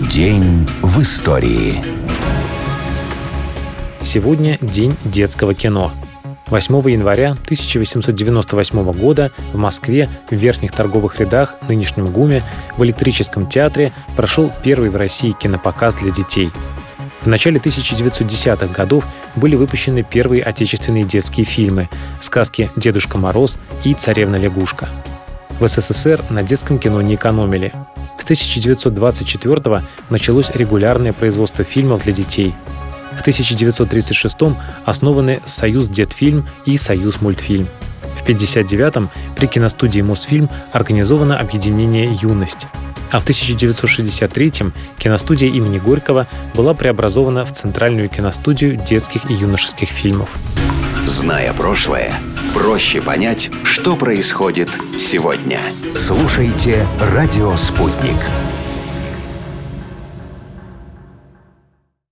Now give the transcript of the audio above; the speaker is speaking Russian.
День в истории. Сегодня день детского кино. 8 января 1898 года в Москве в верхних торговых рядах, нынешнем ГУМе, в Электрическом театре прошел первый в России кинопоказ для детей. В начале 1910-х годов были выпущены первые отечественные детские фильмы «Сказки Дедушка Мороз» и «Царевна-лягушка». В СССР на детском кино не экономили. С 1924-го началось регулярное производство фильмов для детей. В 1936-м основаны «Союз Детфильм» и «Союз Мультфильм». В 1959-м при киностудии «Мосфильм» организовано объединение «Юность». А в 1963-м киностудия имени Горького была преобразована в Центральную киностудию детских и юношеских фильмов. Зная прошлое, проще понять, что происходит сегодня. Слушайте «Радио Спутник».